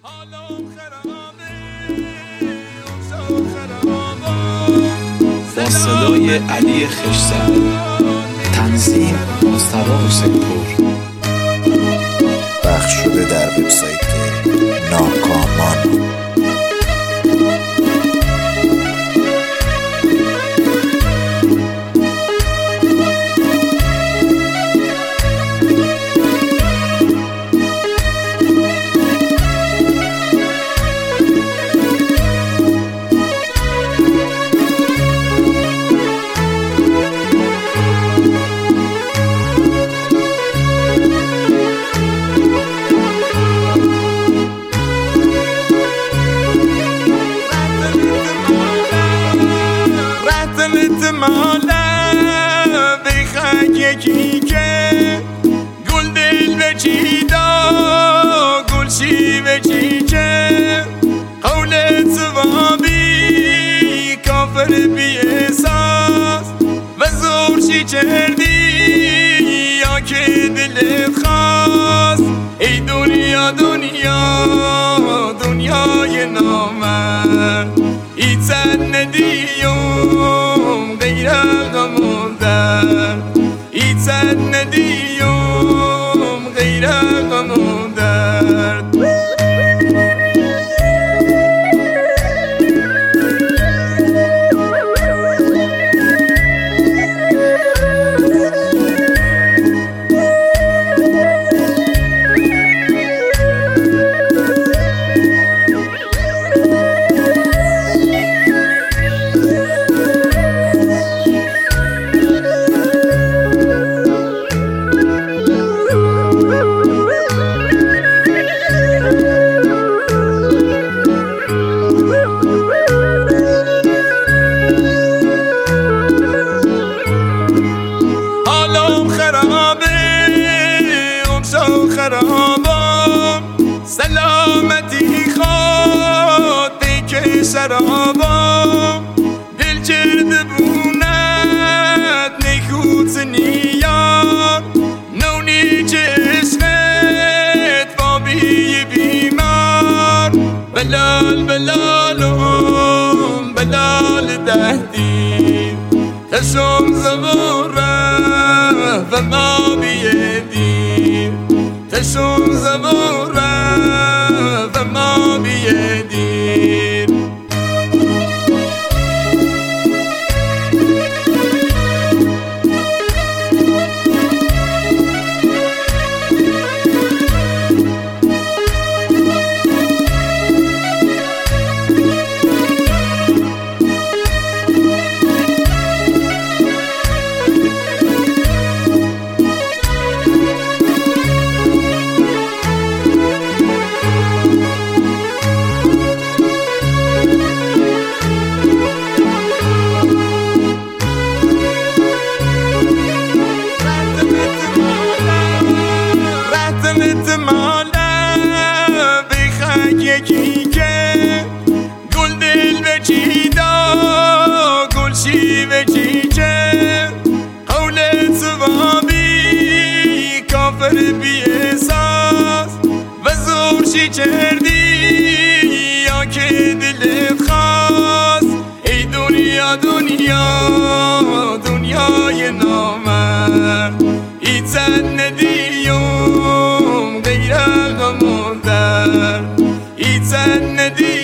با صدای علی خشتر، تنظیم مصطفی حسین‌پور، پخش شده در وبسایت ناکامان. یکی که گل دل به چی دا گل شی به چی چه قولت سوابی کافر بی احساس و زور شی چردی یا که دلت خواست. ای دنیا دنیا دنیای نامرد ای زن ندیم غیر غم و درد ای زن ندیم غیر غم و درد. خرابم سلامتی خود بیک شرابم دل کرده بونت نیخوت نیار نونی چشمت بابی بیمار بلال بلالم بلال دهدید تشم زبوره و ما بیدید تشم زبوره و ما بیدید. یکی که گل دل به چی دا گل شی به چی چه قولت سوابی کافر بی احساس و زور شی چردی یا که دلت خواست. ای دنیا دنیا دنیای نامرد ای زن ندیم غیر غم و درد ای زن ندیم